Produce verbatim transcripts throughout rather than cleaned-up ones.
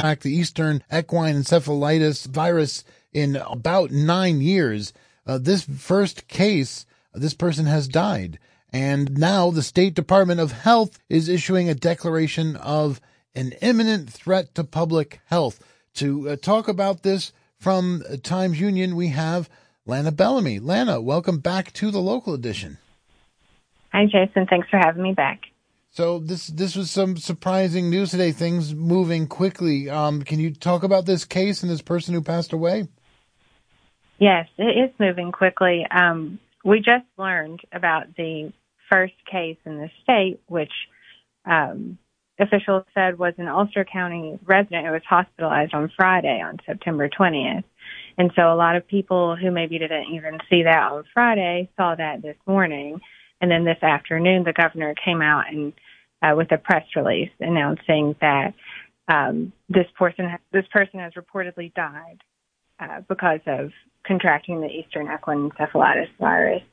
contract the Eastern equine encephalitis virus in about nine years. Uh, this first case, this person has died. And now the State Department of Health is issuing a declaration of an imminent threat to public health. To uh, talk about this from Times Union, we have Lana Bellamy. Lana, welcome back to the local edition. Hi, Jason. Thanks for having me back. So this this was some surprising news today, things moving quickly. Um, can you talk about this case and this person who passed away? Yes, it is moving quickly. Um, we just learned about the first case in the state, which um, officials said was an Ulster County resident who was hospitalized on Friday, on September twentieth. And so a lot of people who maybe didn't even see that on Friday saw that this morning. And then this afternoon, the governor came out and uh, with a press release announcing that um, this person this person has reportedly died uh, because of contracting the Eastern equine encephalitis virus.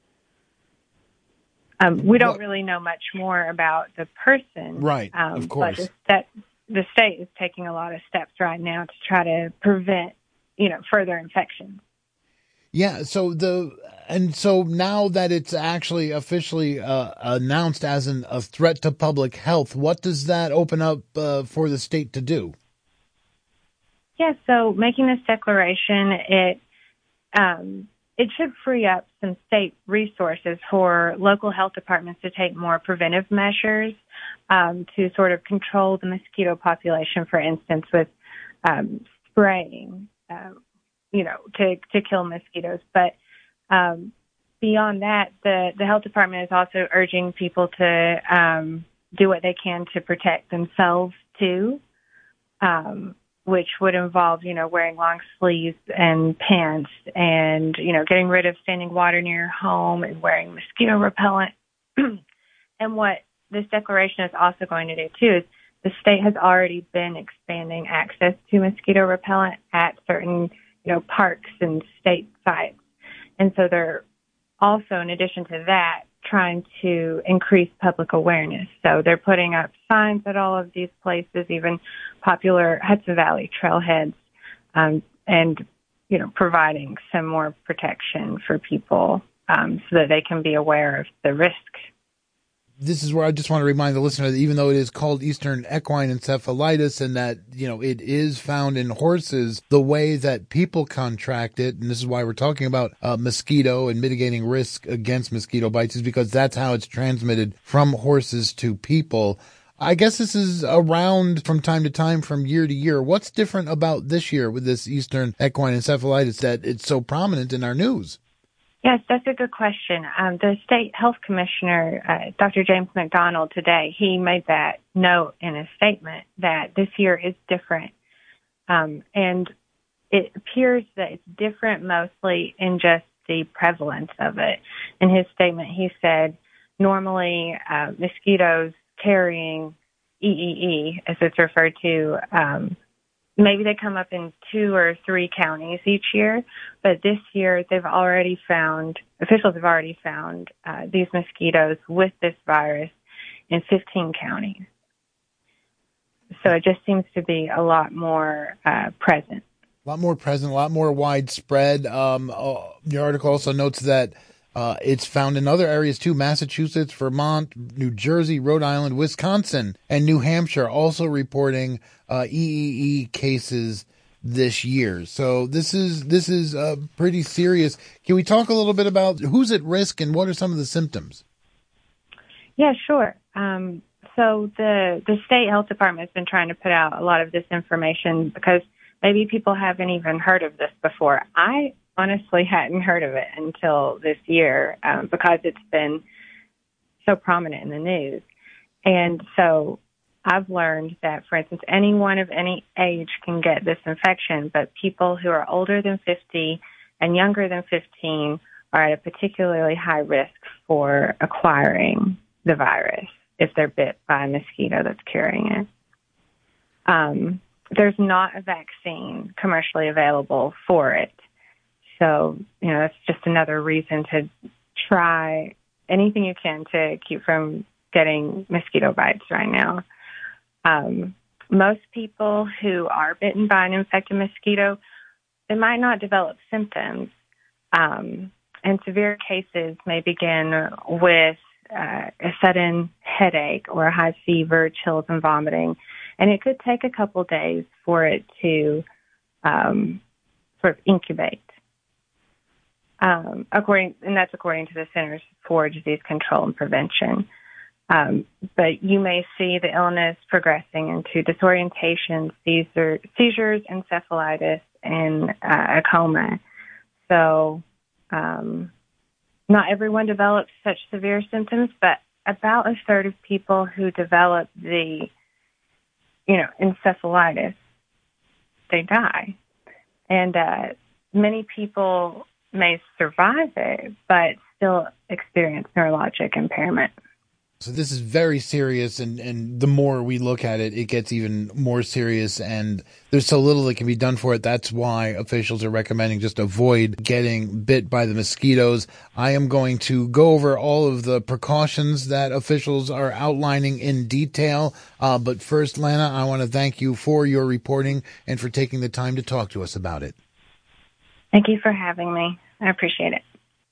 Um, we don't really know much more about the person, right? Um, of course, but the, that, the state is taking a lot of steps right now to try to prevent, you know, further infections. Yeah. So the and so now that it's actually officially uh, announced as an, a threat to public health, what does that open up uh, for the state to do? Yeah. So making this declaration, it um, it should free up some state resources for local health departments to take more preventive measures um, to sort of control the mosquito population, for instance, with um, spraying. Uh, you know, to, to kill mosquitoes. But um, beyond that, the, the health department is also urging people to um, do what they can to protect themselves, too, um, which would involve, you know, wearing long sleeves and pants and, you know, getting rid of standing water near your home and wearing mosquito repellent. And what this declaration is also going to do, too, is the state has already been expanding access to mosquito repellent at certain you know, parks and state sites. And so they're also, in addition to that, trying to increase public awareness. So they're putting up signs at all of these places, even popular Hudson Valley trailheads, um, and, you know, providing some more protection for people um, so that they can be aware of the risk. This is where I just want to remind the listener that even though it is called Eastern equine encephalitis and that, you know, it is found in horses, the way that people contract it, and this is why we're talking about uh, mosquito and mitigating risk against mosquito bites, is because that's how it's transmitted from horses to people. I guess this is around from time to time, from year to year. What's different about this year with this Eastern equine encephalitis that it's so prominent in our news? Yes, that's a good question. Um, the state health commissioner, uh, Doctor James McDonald, today, he made that note in a statement that this year is different. Um, and it appears that it's different mostly in just the prevalence of it. In his statement, he said, normally uh, mosquitoes carrying E E E, as it's referred to, um, maybe they come up in two or three counties each year, but this year they've already found, officials have already found uh, these mosquitoes with this virus in fifteen counties. So it just seems to be a lot more uh, present. A lot more present, a lot more widespread. Um, uh, your article also notes that Uh, it's found in other areas too: Massachusetts, Vermont, New Jersey, Rhode Island, Wisconsin, and New Hampshire also reporting uh, E E E cases this year. So this is this is uh, pretty serious. Can we talk a little bit about who's at risk and what are some of the symptoms? Yeah, sure. Um, so the the state health department has been trying to put out a lot of this information because maybe people haven't even heard of this before. I honestly hadn't heard of it until this year um, because it's been so prominent in the news. And so I've learned that, for instance, anyone of any age can get this infection, but people who are older than fifty and younger than fifteen are at a particularly high risk for acquiring the virus if they're bit by a mosquito that's carrying it. Um, there's not a vaccine commercially available for it. So, you know, that's just another reason to try anything you can to keep from getting mosquito bites right now. Um, most people who are bitten by an infected mosquito, they might not develop symptoms. Um, and severe cases may begin with uh, a sudden headache or a high fever, chills, and vomiting. And it could take a couple days for it to um, sort of incubate. Um, according, and that's according to the Centers for Disease Control and Prevention. Um, but you may see the illness progressing into disorientation, seizure, seizures, encephalitis, and uh, a coma. So um, not everyone develops such severe symptoms, but about a third of people who develop the, you know, encephalitis, they die. And uh, many people may survive it, but still experience neurologic impairment. So this is very serious, and, and the more we look at it, it gets even more serious, and there's so little that can be done for it. That's why officials are recommending just avoid getting bit by the mosquitoes. I am going to go over all of the precautions that officials are outlining in detail. Uh, but first, Lana, I want to thank you for your reporting and for taking the time to talk to us about it. Thank you for having me. I appreciate it.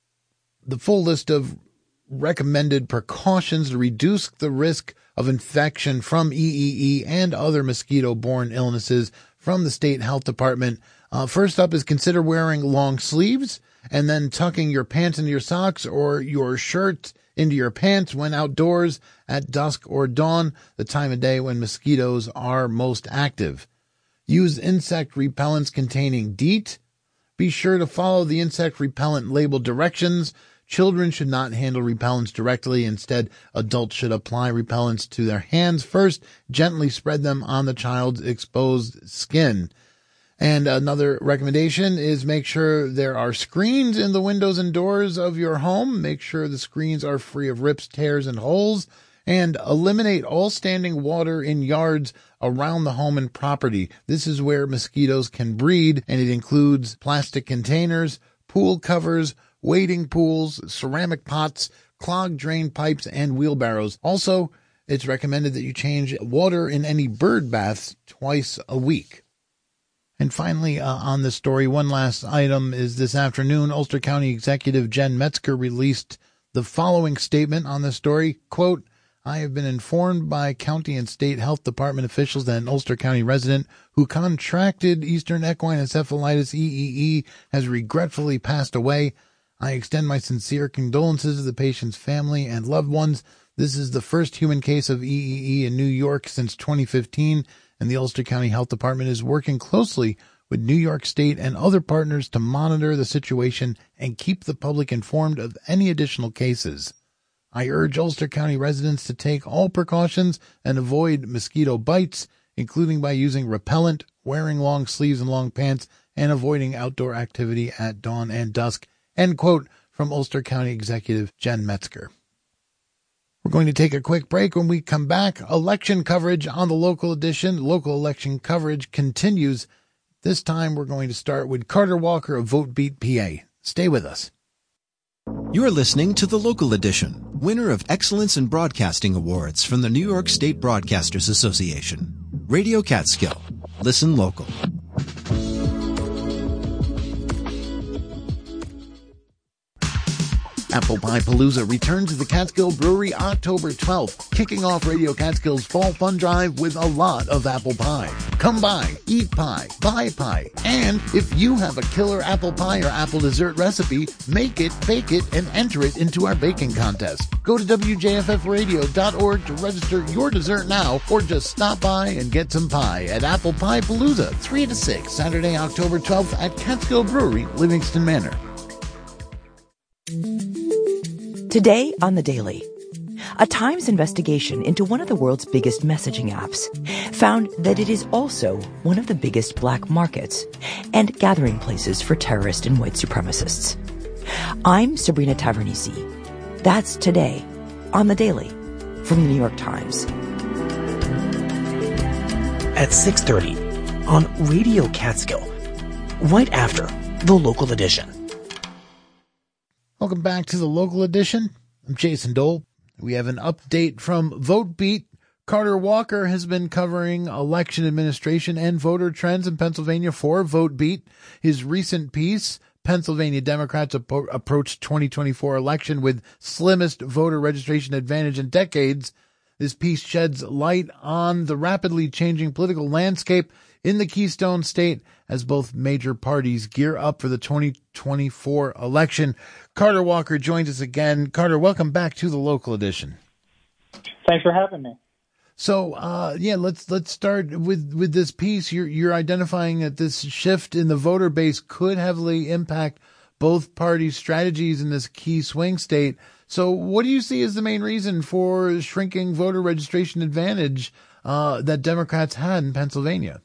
The full list of recommended precautions to reduce the risk of infection from E E E and other mosquito-borne illnesses from the state health department. Uh, first up is consider wearing long sleeves and then tucking your pants into your socks or your shirt into your pants when outdoors at dusk or dawn, the time of day when mosquitoes are most active. Use insect repellents containing DEET. Be sure to follow the insect repellent label directions. Children should not handle repellents directly. Instead, adults should apply repellents to their hands first, gently spread them on the child's exposed skin. And another recommendation is make sure there are screens in the windows and doors of your home. Make sure the screens are free of rips, tears, and holes. And eliminate all standing water in yards around the home and property. This is where mosquitoes can breed, and it includes plastic containers, pool covers, wading pools, ceramic pots, clogged drain pipes, and wheelbarrows. Also, it's recommended that you change water in any bird baths twice a week. And finally, uh, on this story, one last item is this afternoon, Ulster County Executive Jen Metzger released the following statement on this story, quote, I have been informed by county and state health department officials that an Ulster County resident who contracted Eastern equine encephalitis E E E has regretfully passed away. I extend my sincere condolences to the patient's family and loved ones. This is the first human case of E E E in New York since twenty fifteen, and the Ulster County Health Department is working closely with New York State and other partners to monitor the situation and keep the public informed of any additional cases. I urge Ulster County residents to take all precautions and avoid mosquito bites, including by using repellent, wearing long sleeves and long pants, and avoiding outdoor activity at dawn and dusk. End quote from Ulster County Executive Jen Metzger. We're going to take a quick break. When we come back, election coverage on the local edition. Local election coverage continues. This time we're going to start with Carter Walker of VoteBeat P A. Stay with us. You're listening to the Local Edition, winner of Excellence in Broadcasting Awards from the New York State Broadcasters Association. Radio Catskill. Listen local. Apple Pie Palooza returns to the Catskill Brewery October twelfth, kicking off Radio Catskill's Fall Fun Drive with a lot of apple pie. Come by, eat pie, buy pie, and if you have a killer apple pie or apple dessert recipe, make it, bake it, and enter it into our baking contest. Go to W J F F radio dot org to register your dessert now, or just stop by and get some pie at Apple Pie Palooza, three to six, Saturday, October twelfth at Catskill Brewery, Livingston Manor. Today on The Daily, a Times investigation into one of the world's biggest messaging apps found that it is also one of the biggest black markets and gathering places for terrorists and white supremacists. I'm Sabrina Tavernisi. That's today on The Daily from the New York Times. At six thirty on Radio Catskill, right after the Local Edition. Welcome back to the Local Edition. I'm Jason Dole. We have an update from VoteBeat. Carter Walker has been covering election administration and voter trends in Pennsylvania for VoteBeat. His recent piece, Pennsylvania Democrats Appro- Approach twenty twenty-four Election with Slimmest Voter Registration Advantage in Decades. This piece sheds light on the rapidly changing political landscape in the Keystone State as both major parties gear up for the twenty twenty-four election. Carter Walker joins us again. Carter, welcome back to the Local Edition. Thanks for having me. So, uh, yeah, let's let's start with, with this piece. You're you're identifying that this shift in the voter base could heavily impact both parties' strategies in this key swing state. So, what do you see as the main reason for shrinking voter registration advantage uh, that Democrats had in Pennsylvania?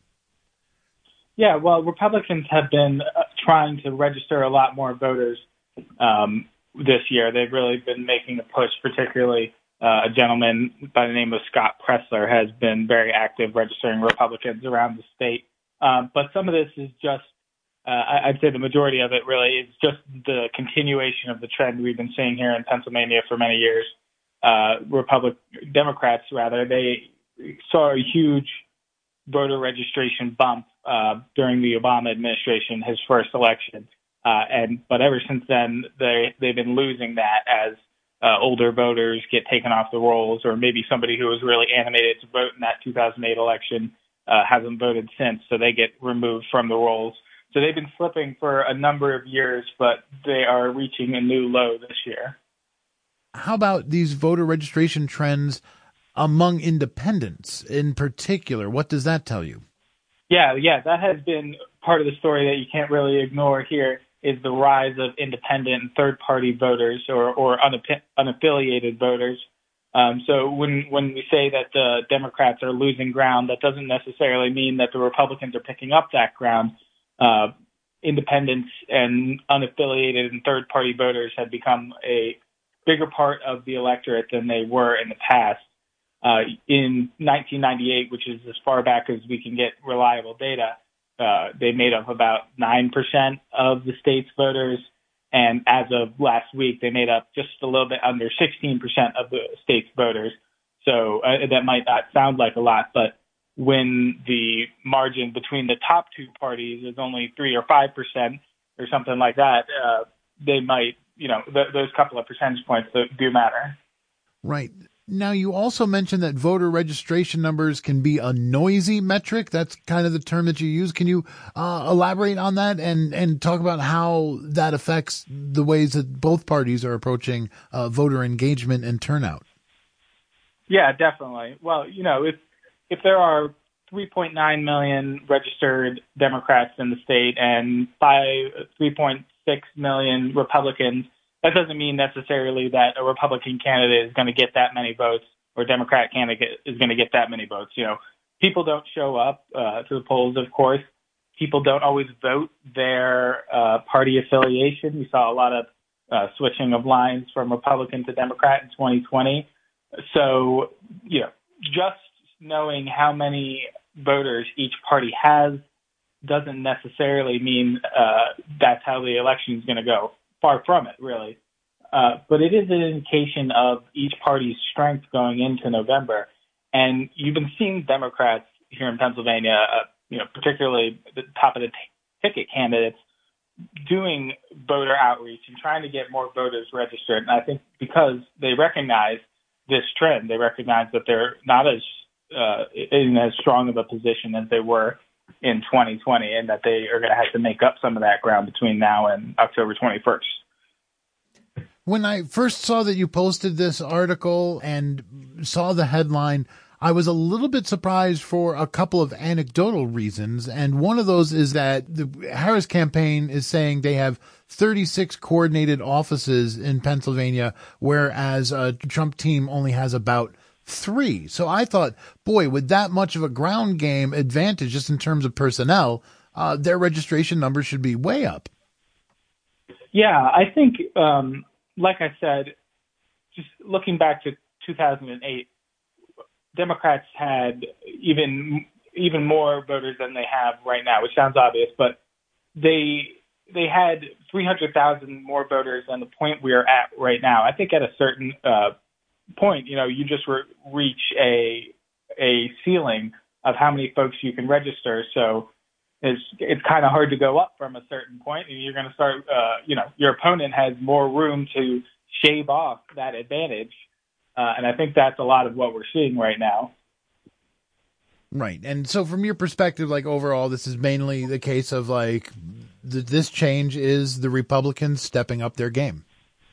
Yeah, well, Republicans have been uh, trying to register a lot more voters um, this year. They've really been making a push, particularly. Uh, a gentleman by the name of Scott Pressler has been very active registering Republicans around the state. Um, but some of this is just, uh, I'd say the majority of it really is just the continuation of the trend we've been seeing here in Pennsylvania for many years. Uh, Republic Democrats, rather, they saw a huge voter registration bump uh, during the Obama administration, his first election. Uh, and but ever since then, they they've been losing that as Uh, older voters get taken off the rolls, or maybe somebody who was really animated to vote in that two thousand eight election uh, hasn't voted since, so they get removed from the rolls. So they've been slipping for a number of years, but they are reaching a new low this year. How about these voter registration trends among independents in particular? What does that tell you? Yeah, yeah, that has been part of the story that you can't really ignore here. Is the rise of independent and third-party voters or, or unaff- unaffiliated voters. Um, so when when we say that the Democrats are losing ground, that doesn't necessarily mean that the Republicans are picking up that ground. Uh, independents and unaffiliated and third-party voters have become a bigger part of the electorate than they were in the past. Uh, in nineteen ninety-eight, which is as far back as we can get reliable data, Uh, they made up about nine percent of the state's voters. And as of last week, they made up just a little bit under sixteen percent of the state's voters. So uh, that might not sound like a lot, but when the margin between the top two parties is only three or five percent or something like that, uh, they might, you know, th- those couple of percentage points do matter. Right. Now, you also mentioned that voter registration numbers can be a noisy metric. That's kind of the term that you use. Can you uh, elaborate on that and, and talk about how that affects the ways that both parties are approaching uh, voter engagement and turnout? Yeah, definitely. Well, you know, if if there are three point nine million registered Democrats in the state and three point six million Republicans, that doesn't mean necessarily that a Republican candidate is going to get that many votes or a Democrat candidate is going to get that many votes. You know, people don't show up uh, to the polls, of course. People don't always vote their uh, party affiliation. We saw a lot of uh, switching of lines from Republican to Democrat in twenty twenty. So, you know, just knowing how many voters each party has doesn't necessarily mean uh, that's how the election is going to go. Far from it, really. Uh, but it is an indication of each party's strength going into November. And you've been seeing Democrats here in Pennsylvania, uh, you know, particularly the top of the t- ticket candidates, doing voter outreach and trying to get more voters registered. And I think because they recognize this trend, they recognize that they're not as uh, in as strong of a position as they were in twenty twenty, and that they are going to have to make up some of that ground between now and October twenty-first. When I first saw that you posted this article and saw the headline, I was a little bit surprised for a couple of anecdotal reasons. And one of those is that the Harris campaign is saying they have thirty-six coordinated offices in Pennsylvania, whereas a Trump team only has about three. So I thought, boy, with that much of a ground game advantage, just in terms of personnel, uh, their registration numbers should be way up. Yeah, I think, um, like I said, just looking back to two thousand eight, Democrats had even even more voters than they have right now, which sounds obvious, but they they had three hundred thousand more voters than the point we are at right now. I think at a certain uh, point, you know, you just re- reach a a ceiling of how many folks you can register. So it's it's kind of hard to go up from a certain point, and you're going to start, uh, you know, your opponent has more room to shave off that advantage. Uh, and I think that's a lot of what we're seeing right now. Right. And so from your perspective, like overall, this is mainly the case of like th- this change is the Republicans stepping up their game.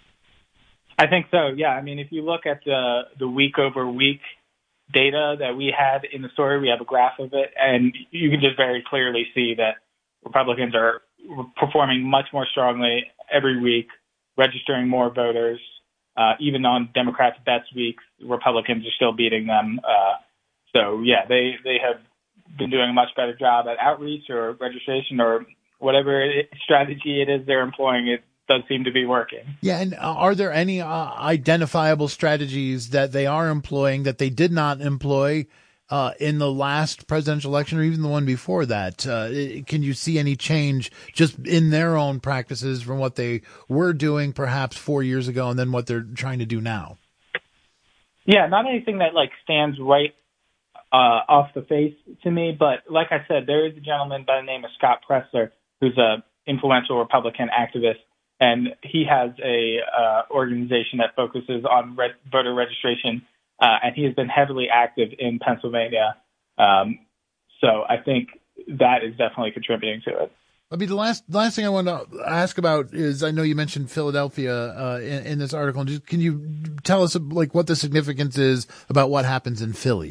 I think so. Yeah. I mean, if you look at the, the week over week data that we had in the story, we have a graph of it, and you can just very clearly see that Republicans are performing much more strongly every week, registering more voters. Uh, even on Democrats' best weeks, Republicans are still beating them. Uh, so, yeah, they, they have been doing a much better job at outreach or registration or whatever it, strategy it is they're employing. It does seem to be working. Yeah, and are there any uh, identifiable strategies that they are employing that they did not employ uh, in the last presidential election or even the one before that? Uh, can you see any change just in their own practices from what they were doing perhaps four years ago and then what they're trying to do now? Yeah, not anything that like stands right uh, off the face to me, but like I said, there is a gentleman by the name of Scott Presler who's a influential Republican activist, and he has a uh, organization that focuses on re- voter registration. Uh, and he has been heavily active in Pennsylvania. Um, so I think that is definitely contributing to it. I mean, the last last thing I want to ask about is, I know you mentioned Philadelphia uh, in, in this article. Just, can you tell us like what the significance is about what happens in Philly?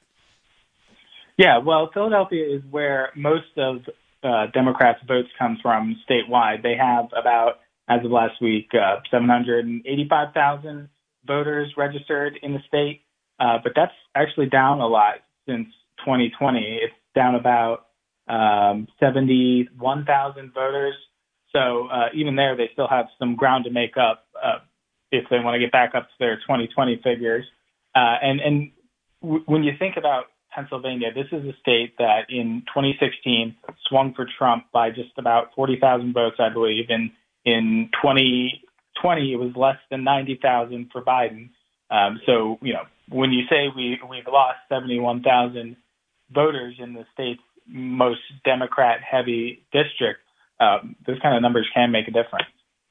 Yeah, well, Philadelphia is where most of uh, Democrats' votes come from statewide. They have about, as of last week, uh, seven hundred eighty-five thousand voters registered in the state, uh, but that's actually down a lot since twenty twenty. It's down about um, seventy-one thousand voters. So uh, even there, they still have some ground to make up uh, if they want to get back up to their twenty twenty figures. Uh, and and w- when you think about Pennsylvania, this is a state that in twenty sixteen swung for Trump by just about forty thousand votes, I believe. And in twenty twenty, it was less than ninety thousand for Biden. Um, so, you know, when you say we, we've lost seventy-one thousand voters in the state's most Democrat-heavy district, um, those kind of numbers can make a difference.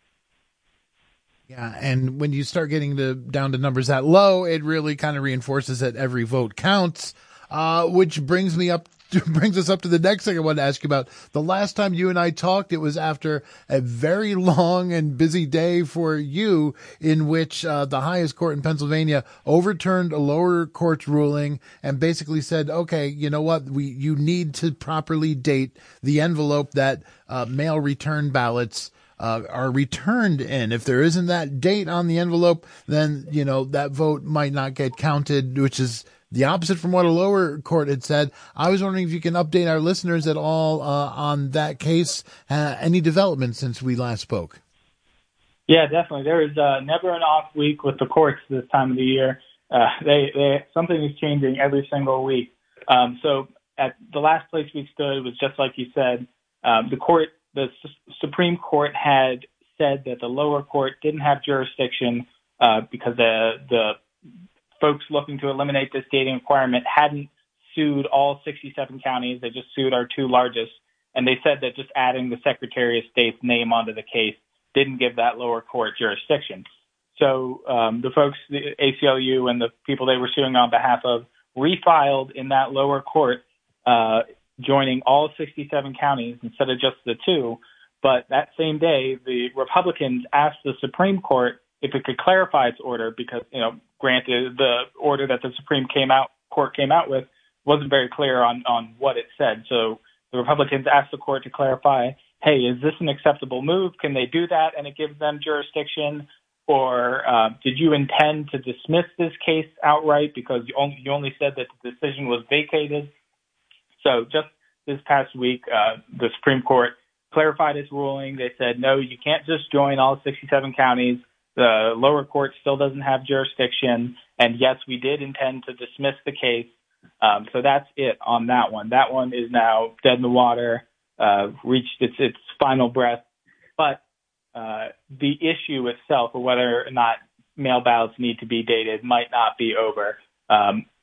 Yeah, and when you start getting the, down to numbers that low, it really kind of reinforces that every vote counts, uh, which brings me up brings us up to the next thing I want to ask you about. The last time you and I talked, it was after a very long and busy day for you, in which uh, the highest court in Pennsylvania overturned a lower court's ruling and basically said, okay, you know what, we you need to properly date the envelope that uh, mail return ballots Uh, are returned in. If there isn't that date on the envelope, then, you know, that vote might not get counted, which is the opposite from what a lower court had said. I was wondering if you can update our listeners at all uh, on that case, uh, any developments since we last spoke. Yeah, definitely. There is uh, never an off week with the courts this time of the year. Uh, they, they something is changing every single week. Um, so at the last place we stood, it was just like you said. Um, the court, the S- Supreme Court had said that the lower court didn't have jurisdiction uh, because the the folks looking to eliminate this dating requirement hadn't sued all sixty-seven counties. They just sued our two largest. And they said that just adding the Secretary of State's name onto the case didn't give that lower court jurisdiction. So um, the folks, the A C L U and the people they were suing on behalf of, refiled in that lower court, uh, joining all sixty-seven counties instead of just the two. But that same day, the Republicans asked the Supreme Court if it could clarify its order because, you know, granted, the order that the Supreme came out Court came out with wasn't very clear on, on what it said. So the Republicans asked the court to clarify, hey, is this an acceptable move? Can they do that and it gives them jurisdiction? Or uh, did you intend to dismiss this case outright because you only, you only said that the decision was vacated? So just this past week, uh, the Supreme Court clarified its ruling. They said, no, you can't just join all sixty-seven counties. The lower court still doesn't have jurisdiction. And yes, we did intend to dismiss the case. Um, so that's it on that one. That one is now dead in the water, uh, reached its, its final breath. But uh, the issue itself, or whether or not mail ballots need to be dated, might not be over. Um,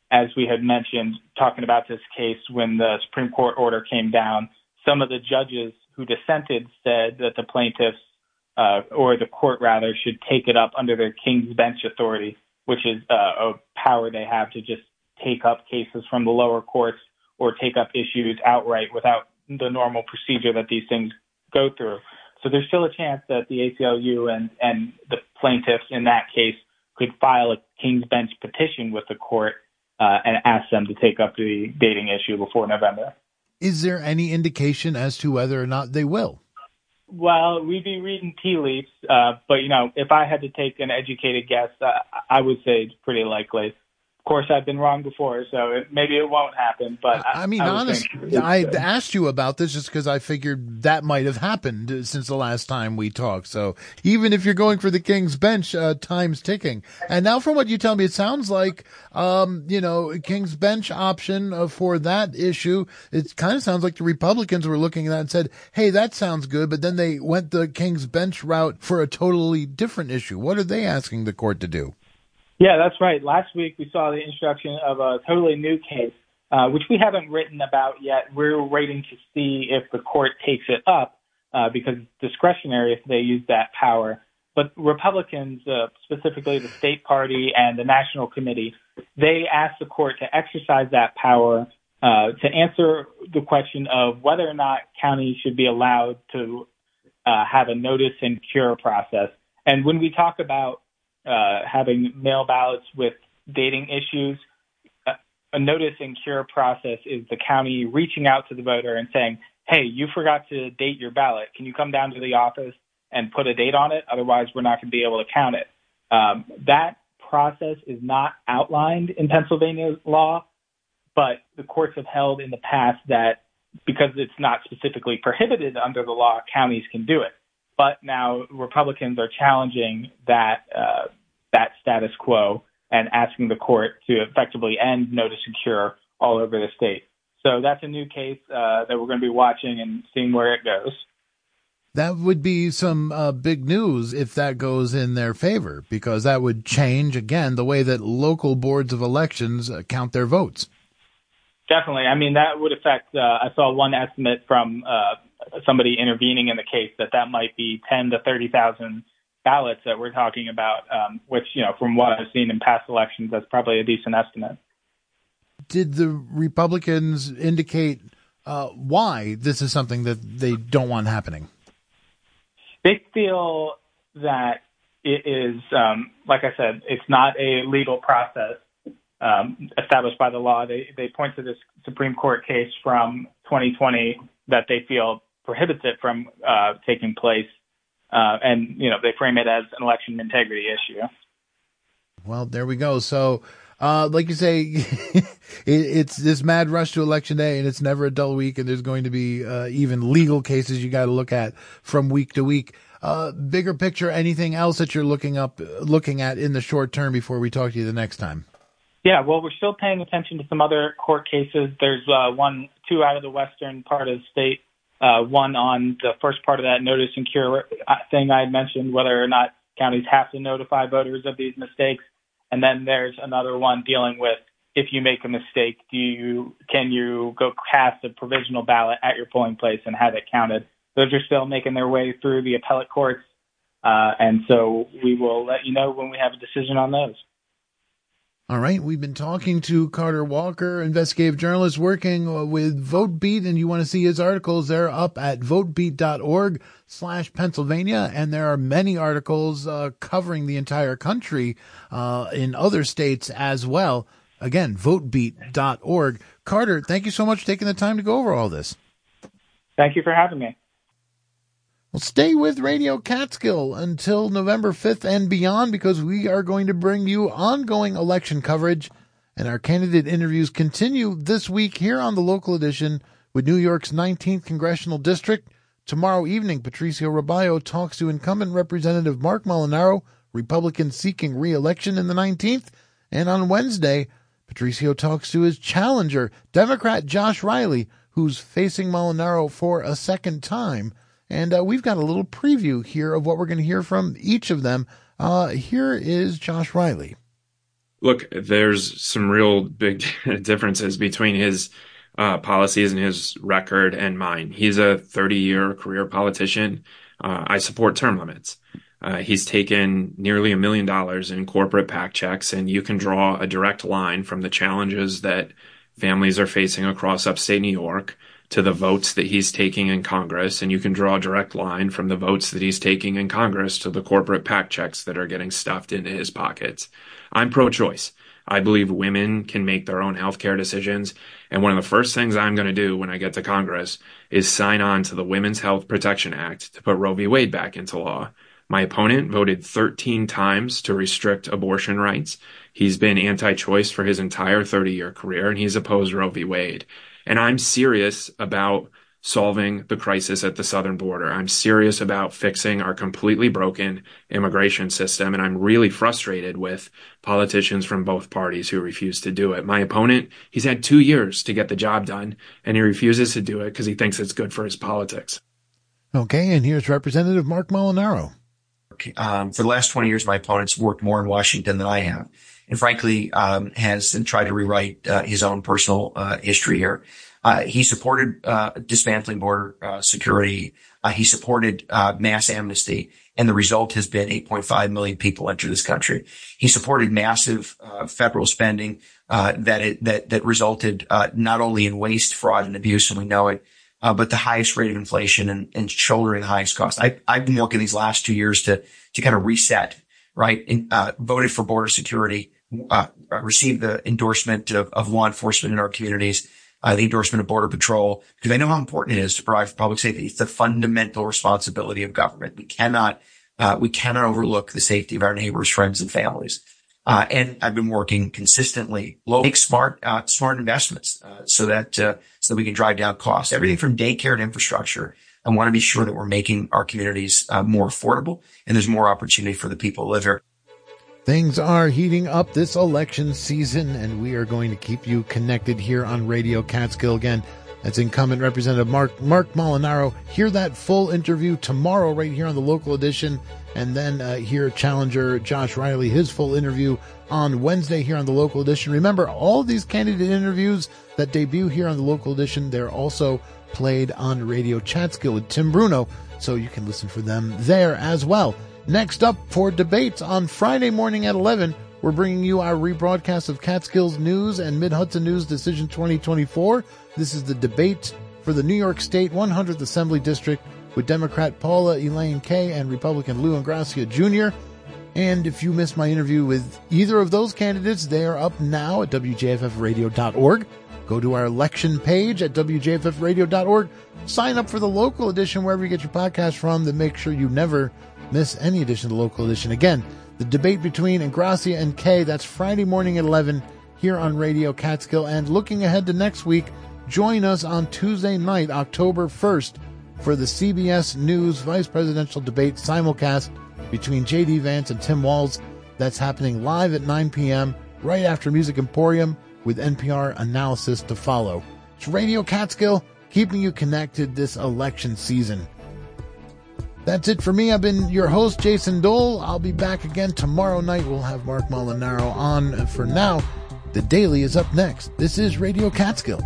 as we had mentioned, talking about this case when the Supreme Court order came down, some of the judges who dissented said that the plaintiffs, uh, or the court rather, should take it up under their King's Bench authority, which is uh, a power they have to just take up cases from the lower courts or take up issues outright without the normal procedure that these things go through. So there's still a chance that the A C L U and, and the plaintiffs in that case could file a King's Bench petition with the court uh, and ask them to take up the dating issue before November. Is there any indication as to whether or not they will? Well, we'd be reading tea leaves, uh, but, you know, if I had to take an educated guess, uh, I would say it's pretty likely. Of course, I've been wrong before, so it, maybe it won't happen. But I, I mean, I honestly, I asked you about this just because I figured that might have happened since the last time we talked. So even if you're going for the King's Bench, uh, time's ticking. And now from what you tell me, it sounds like, um, you know, King's Bench option uh, for that issue. It kind of sounds like the Republicans were looking at that and said, hey, that sounds good. But then they went the King's Bench route for a totally different issue. What are they asking the court to do? Yeah, that's right. Last week we saw the introduction of a totally new case, uh, which we haven't written about yet. We're waiting to see if the court takes it up uh, because it's discretionary if they use that power. But Republicans, uh, specifically the State Party and the National Committee, they asked the court to exercise that power uh, to answer the question of whether or not counties should be allowed to uh, have a notice and cure process. And when we talk about Uh, having mail ballots with dating issues, uh, a notice and cure process is the county reaching out to the voter and saying, hey, you forgot to date your ballot. Can you come down to the office and put a date on it? Otherwise, we're not going to be able to count it. Um, that process is not outlined in Pennsylvania law, but the courts have held in the past that because it's not specifically prohibited under the law, counties can do it. But now Republicans are challenging that uh, that status quo and asking the court to effectively end notice and cure all over the state. So that's a new case uh, that we're going to be watching and seeing where it goes. That would be some uh, big news if that goes in their favor, because that would change, again, the way that local boards of elections uh, count their votes. Definitely. I mean, that would affect, uh, I saw one estimate from uh, somebody intervening in the case that that might be ten to thirty thousand ballots that we're talking about, um, which, you know, from what I've seen in past elections, that's probably a decent estimate. Did the Republicans indicate uh, why this is something that they don't want happening? They feel that it is, um, like I said, it's not a legal process um, established by the law. They, they point to this Supreme Court case from twenty twenty that they feel prohibits it from uh, taking place. Uh, and, you know, they frame it as an election integrity issue. Well, there we go. So, uh, like you say, it, it's this mad rush to election day, and it's never a dull week, and there's going to be uh, even legal cases you got to look at from week to week. Uh, bigger picture, anything else that you're looking up, looking at in the short term before we talk to you the next time? Yeah, well, we're still paying attention to some other court cases. There's uh, one, two out of the western part of the state. Uh, one on the first part of that notice and cure thing I had mentioned, whether or not counties have to notify voters of these mistakes. And then there's another one dealing with if you make a mistake, do you can you go cast a provisional ballot at your polling place and have it counted? Those are still making their way through the appellate courts. Uh, and so we will let you know when we have a decision on those. All right. We've been talking to Carter Walker, investigative journalist working with VoteBeat, and you want to see his articles. They're up at votebeat.org slash Pennsylvania. And there are many articles uh, covering the entire country uh, in other states as well. Again, votebeat dot org. Carter, thank you so much for taking the time to go over all this. Thank you for having me. Well, stay with Radio Catskill until November fifth and beyond, because we are going to bring you ongoing election coverage, and our candidate interviews continue this week here on the local edition with New York's nineteenth Congressional District. Tomorrow evening, Patricio Robayo talks to incumbent Representative Mark Molinaro, Republican seeking re-election in the nineteenth. And on Wednesday, Patricio talks to his challenger, Democrat Josh Riley, who's facing Molinaro for a second time. And uh, we've got a little preview here of what we're going to hear from each of them. Uh, here is Josh Riley. Look, there's some real big differences between his uh, policies and his record and mine. He's a thirty-year career politician. Uh, I support term limits. Uh, he's taken nearly a million dollars in corporate PAC checks, and you can draw a direct line from the challenges that families are facing across upstate New York to the votes that he's taking in Congress, and you can draw a direct line from the votes that he's taking in Congress to the corporate PAC checks that are getting stuffed into his pockets. I'm pro-choice. I believe women can make their own healthcare decisions, and one of the first things I'm going to do when I get to Congress is sign on to the Women's Health Protection Act to put Roe v. Wade back into law. My opponent voted thirteen times to restrict abortion rights. He's been anti-choice for his entire thirty-year career, and he's opposed Roe v. Wade. And I'm serious about solving the crisis at the southern border. I'm serious about fixing our completely broken immigration system, and I'm really frustrated with politicians from both parties who refuse to do it. My opponent, he's had two years to get the job done, and he refuses to do it because he thinks it's good for his politics. Okay, and here's Representative Marc Molinaro. Um, for the last twenty years, my opponent's worked more in Washington than I have, and frankly, um, has tried to rewrite uh, his own personal uh, history here. Uh, he supported uh, dismantling border uh, security. Uh, he supported uh, mass amnesty, and the result has been eight point five million people enter this country. He supported massive uh, federal spending uh, that it, that that resulted uh, not only in waste, fraud, and abuse, and we know it, uh, but the highest rate of inflation and, and shouldering the highest cost. I, I've been working these last two years to to kind of reset, right? And, uh, voted for border security, uh, received the endorsement of, of law enforcement in our communities. Uh, the endorsement of Border Patrol, because I know how important it is to provide for public safety. It's the fundamental responsibility of government. We cannot, uh, we cannot overlook the safety of our neighbors, friends, and families. Uh, and I've been working consistently, low, make smart, uh, smart investments, uh, so that, uh, so that we can drive down costs. Everything from daycare to infrastructure. I want to be sure that we're making our communities, uh, more affordable, and there's more opportunity for the people who live here. Things are heating up this election season, and we are going to keep you connected here on Radio Catskill. Again, that's incumbent Representative Marc Marc Molinaro. Hear that full interview tomorrow right here on the local edition, and then uh, hear challenger Josh Riley, his full interview on Wednesday here on the local edition. Remember, all of these candidate interviews that debut here on the local edition, they're also played on Radio Catskill with Tim Bruno, so you can listen for them there as well. Next up for debates on Friday morning at eleven, we're bringing you our rebroadcast of Catskills News and Mid-Hudson News Decision twenty twenty-four. This is the debate for the New York State one hundredth Assembly District with Democrat Paula Elaine Kay and Republican Lou Ingrassia Junior And if you missed my interview with either of those candidates, they are up now at W J F F radio dot org. Go to our election page at W J F F radio dot org. Sign up for the local edition wherever you get your podcast from to make sure you never miss any edition of the local edition. Again, the debate between Ingrassia and Kay, that's Friday morning at eleven here on Radio Catskill. And looking ahead to next week, join us on Tuesday night, October first, for the C B S News Vice Presidential Debate simulcast between J D Vance and Tim Walz. That's happening live at nine p.m. right after Music Emporium with N P R analysis to follow. It's Radio Catskill, keeping you connected this election season. That's it for me. I've been your host, Jason Dole. I'll be back again tomorrow night. We'll have Marc Molinaro on. For now, The Daily is up next. This is Radio Catskill.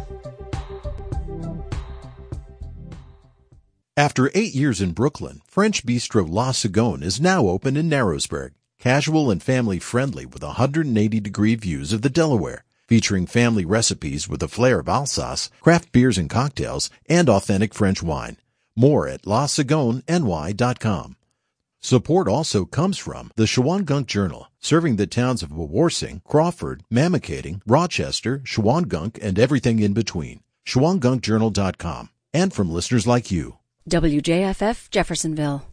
After eight years in Brooklyn, French Bistro La Sagone is now open in Narrowsburg. Casual and family-friendly with one hundred eighty degree views of the Delaware, featuring family recipes with a flair of Alsace, craft beers and cocktails, and authentic French wine. More at la sagone N Y dot com. Support also comes from the Shawangunk Journal, serving the towns of Wawarsing, Crawford, Mamakating, Rochester, Shawangunk, and everything in between. Shawangunk Journal dot com. And from listeners like you. W J F F Jeffersonville.